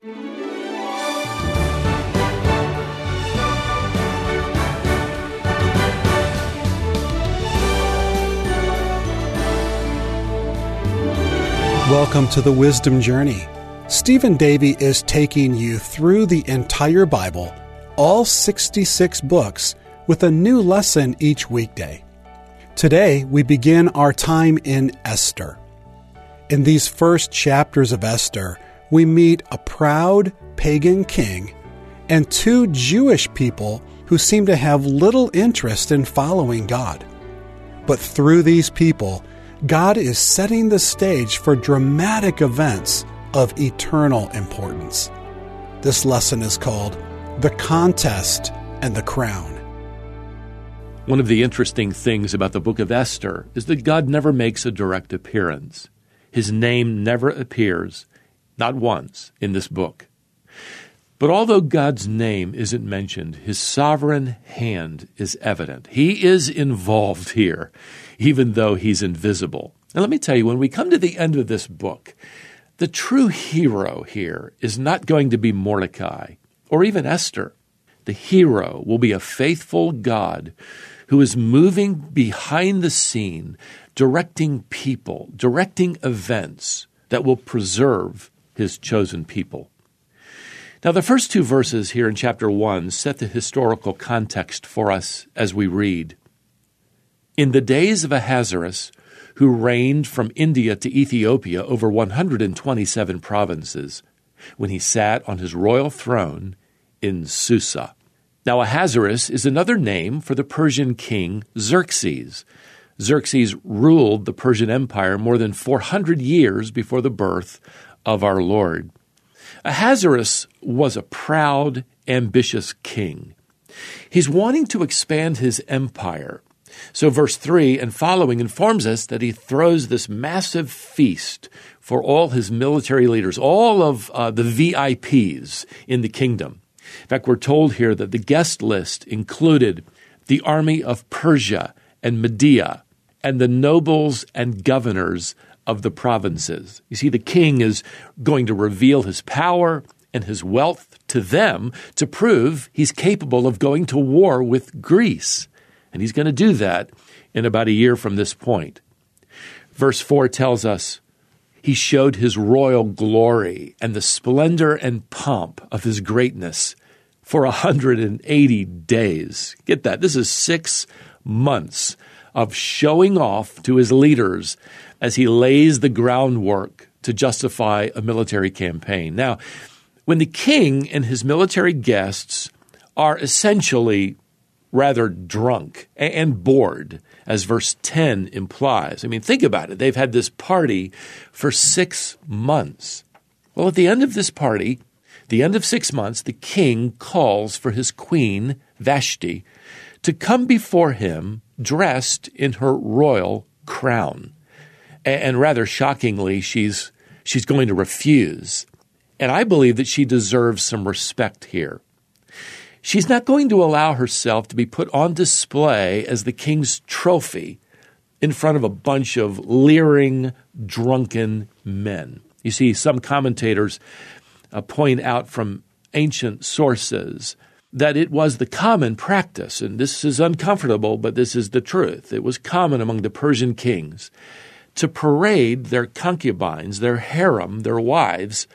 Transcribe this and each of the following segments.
Welcome to the Wisdom Journey. Stephen Davey is taking you through the entire Bible, all 66 books, with a new lesson each weekday. Today, we begin our time in Esther. In these first chapters of Esther, we meet a proud pagan king and two Jewish people who seem to have little interest in following God. But through these people, God is setting the stage for dramatic events of eternal importance. This lesson is called The Contest and the Crown. One of the interesting things about the book of Esther is that God never makes a direct appearance. His name never appears, not once, in this book. But although God's name isn't mentioned, his sovereign hand is evident. He is involved here, even though he's invisible. And let me tell you, when we come to the end of this book, the true hero here is not going to be Mordecai or even Esther. The hero will be a faithful God who is moving behind the scene, directing people, directing events that will preserve his chosen people. Now, the first two verses here in chapter 1 set the historical context for us as we read. In the days of Ahasuerus, who reigned from India to Ethiopia over 127 provinces, when he sat on his royal throne in Susa. Now, Ahasuerus is another name for the Persian king Xerxes. Xerxes ruled the Persian Empire more than 400 years before the birth of our Lord. Ahasuerus was a proud, ambitious king. He's wanting to expand his empire. So verse 3 and following informs us that he throws this massive feast for all his military leaders, all of the VIPs in the kingdom. In fact, we're told here that the guest list included the army of Persia and Media and the nobles and governors of the provinces. You see, the king is going to reveal his power and his wealth to them to prove he's capable of going to war with Greece. And he's going to do that in about a year from this point. Verse 4 tells us, he showed his royal glory and the splendor and pomp of his greatness for 180 days. Get that. This is 6 months of showing off to his leaders as he lays the groundwork to justify a military campaign. Now, when the king and his military guests are essentially rather drunk and bored, as verse 10 implies. I mean, think about it. They've had this party for 6 months. Well, at the end of this party, the end of 6 months, the king calls for his queen, Vashti, to come before him dressed in her royal crown. And rather shockingly, she's going to refuse. And I believe that she deserves some respect here. She's not going to allow herself to be put on display as the king's trophy in front of a bunch of leering, drunken men. You see, some commentators point out from ancient sources that it was the common practice, and this is uncomfortable, but this is the truth. It was common among the Persian kings to parade their concubines, their harem, their wives,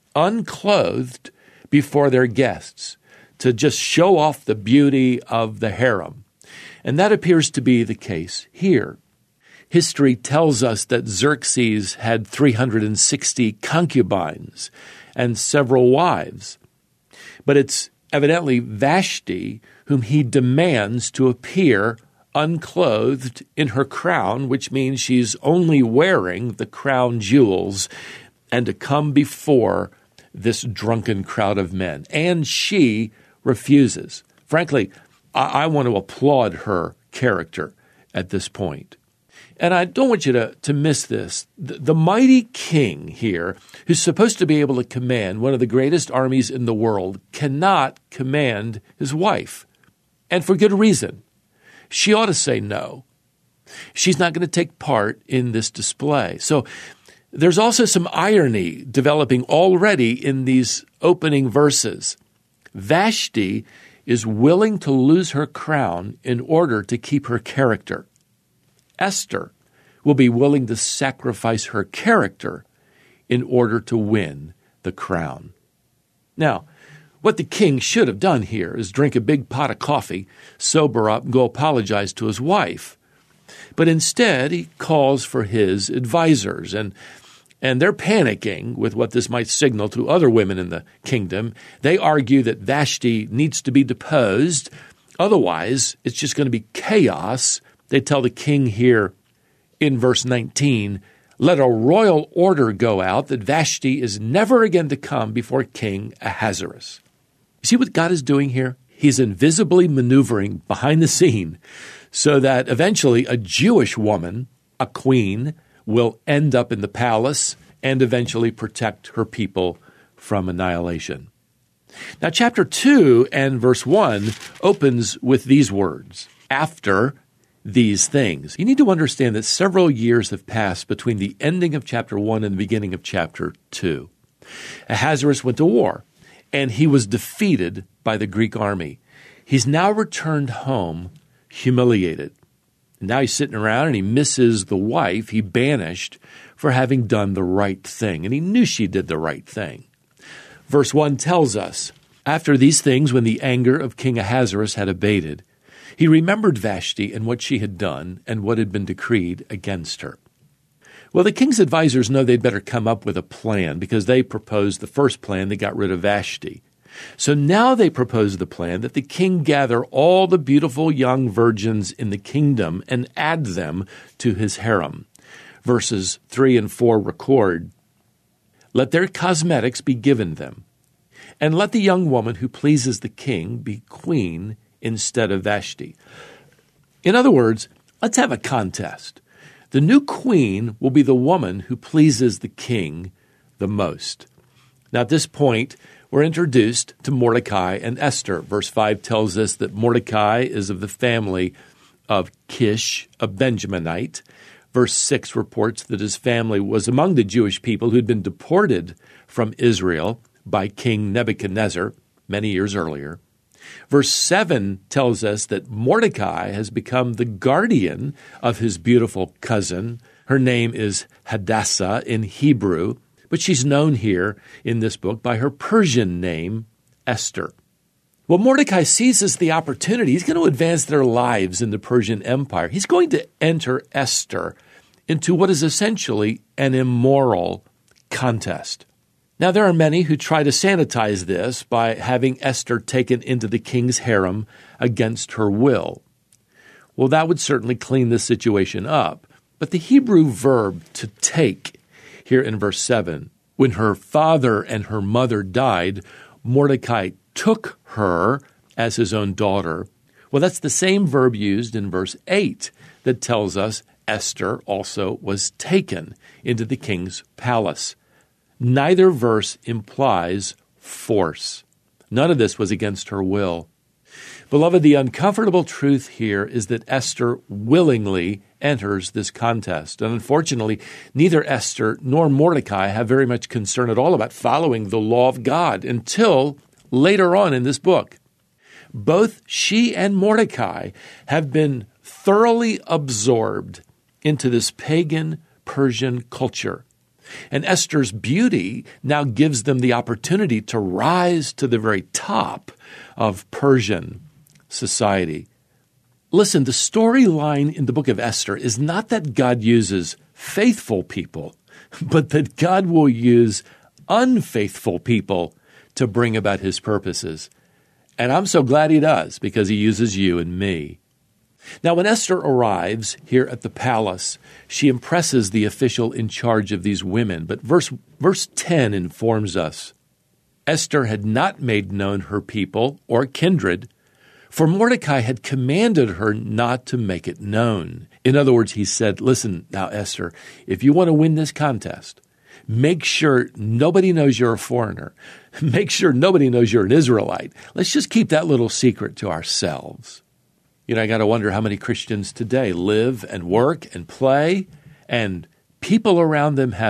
unclothed before their guests, to just show off the beauty of the harem. And that appears to be the case here. History tells us that Xerxes had 360 concubines and several wives. But it's evidently Vashti whom he demands to appear unclothed in her crown, which means she's only wearing the crown jewels, and to come before this drunken crowd of men. And she refuses. Frankly, I want to applaud her character at this point. And I don't want you to miss this. The mighty king here, who's supposed to be able to command one of the greatest armies in the world, cannot command his wife. And for good reason. She ought to say no. She's not going to take part in this display. So There's also some irony developing already in these opening verses. Vashti is willing to lose her crown in order to keep her character. Esther will be willing to sacrifice her character in order to win the crown. Now, what the king should have done here is drink a big pot of coffee, sober up, and go apologize to his wife. But instead, he calls for his advisors, and they're panicking with what this might signal to other women in the kingdom. They argue that Vashti needs to be deposed. Otherwise, it's just going to be chaos. They tell the king here in verse 19, "Let a royal order go out that Vashti is never again to come before King Ahasuerus." You see what God is doing here? He's invisibly maneuvering behind the scene so that eventually a Jewish woman, a queen, will end up in the palace and eventually protect her people from annihilation. Now, chapter 2 and verse 1 opens with these words, "After these things." You need to understand that several years have passed between the ending of chapter 1 and the beginning of chapter 2. Ahasuerus went to war, and he was defeated by the Greek army. He's now returned home humiliated. Now he's sitting around and he misses the wife he banished for having done the right thing. And he knew she did the right thing. Verse 1 tells us, "After these things, when the anger of King Ahasuerus had abated, he remembered Vashti and what she had done and what had been decreed against her." Well, the king's advisors know they'd better come up with a plan because they proposed the first plan that got rid of Vashti. So now they propose the plan that the king gather all the beautiful young virgins in the kingdom and add them to his harem. Verses 3 and 4 record, "Let their cosmetics be given them, and let the young woman who pleases the king be queen instead of Vashti." In other words, let's have a contest. The new queen will be the woman who pleases the king the most. Now, at this point, we're introduced to Mordecai and Esther. Verse 5 tells us that Mordecai is of the family of Kish, a Benjaminite. Verse 6 reports that his family was among the Jewish people who'd been deported from Israel by King Nebuchadnezzar many years earlier. Verse 7 tells us that Mordecai has become the guardian of his beautiful cousin. Her name is Hadassah in Hebrew, but she's known here in this book by her Persian name, Esther. Well, Mordecai seizes the opportunity. He's going to advance their lives in the Persian Empire. He's going to enter Esther into what is essentially an immoral contest. Now, there are many who try to sanitize this by having Esther taken into the king's harem against her will. Well, that would certainly clean the situation up. But the Hebrew verb to take here in verse 7, when her father and her mother died, Mordecai took her as his own daughter. Well, that's the same verb used in verse 8 that tells us Esther also was taken into the king's palace. Neither verse implies force. None of this was against her will. Beloved, the uncomfortable truth here is that Esther willingly enters this contest. And unfortunately, neither Esther nor Mordecai have very much concern at all about following the law of God until later on in this book. Both she and Mordecai have been thoroughly absorbed into this pagan Persian culture. And Esther's beauty now gives them the opportunity to rise to the very top of Persian society. Listen, the storyline in the book of Esther is not that God uses faithful people, but that God will use unfaithful people to bring about his purposes. And I'm so glad he does, because he uses you and me. Now, when Esther arrives here at the palace, she impresses the official in charge of these women. But verse 10 informs us, Esther had not made known her people or kindred, for Mordecai had commanded her not to make it known. In other words, he said, listen, now, Esther, if you want to win this contest, make sure nobody knows you're a foreigner. Make sure nobody knows you're an Israelite. Let's just keep that little secret to ourselves. You know, I got to wonder how many Christians today live and work and play, and people around them have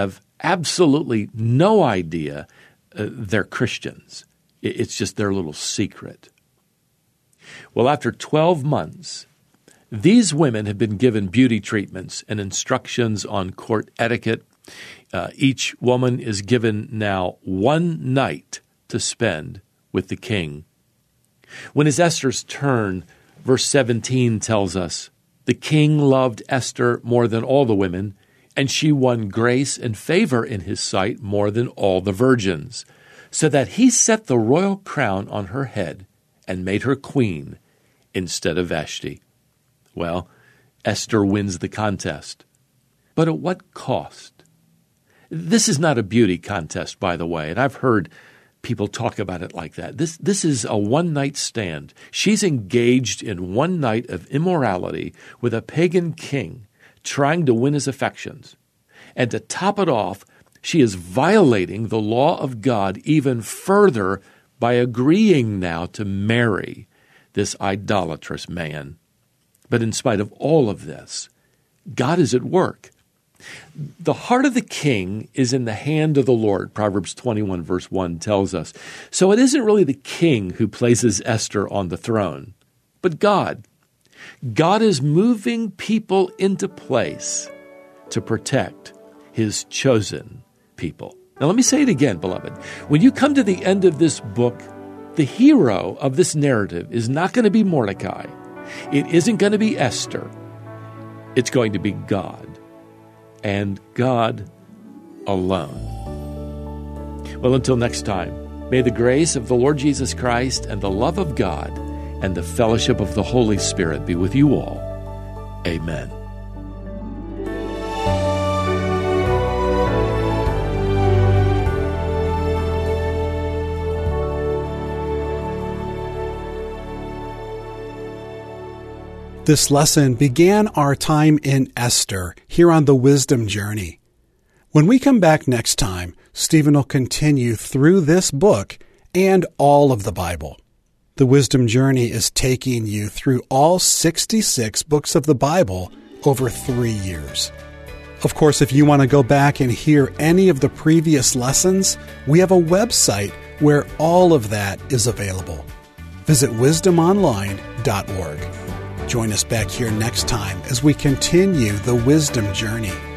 absolutely no idea they're Christians. It's just their little secret. Well, after 12 months, these women have been given beauty treatments and instructions on court etiquette. Each woman is given now 1 night to spend with the king. When it's Esther's turn, verse 17 tells us, the king loved Esther more than all the women, and she won grace and favor in his sight more than all the virgins, so that he set the royal crown on her head and made her queen instead of Vashti. Well, Esther wins the contest. But at what cost? This is not a beauty contest, by the way, and I've heard people talk about it like that. This is a one-night stand. She's engaged in 1 night of immorality with a pagan king trying to win his affections. And to top it off, she is violating the law of God even further by agreeing now to marry this idolatrous man. But in spite of all of this, God is at work. The heart of the king is in the hand of the Lord, Proverbs 21 verse 1 tells us. So it isn't really the king who places Esther on the throne, but God. God is moving people into place to protect his chosen people. Now let me say it again, beloved. When you come to the end of this book, the hero of this narrative is not going to be Mordecai. It isn't going to be Esther. It's going to be God. And God alone. Well, until next time, may the grace of the Lord Jesus Christ and the love of God and the fellowship of the Holy Spirit be with you all. Amen. This lesson began our time in Esther here on the Wisdom Journey. When we come back next time, Stephen will continue through this book and all of the Bible. The Wisdom Journey is taking you through all 66 books of the Bible over 3 years. Of course, if you want to go back and hear any of the previous lessons, we have a website where all of that is available. Visit wisdomonline.org. Join us back here next time as we continue the Wisdom Journey.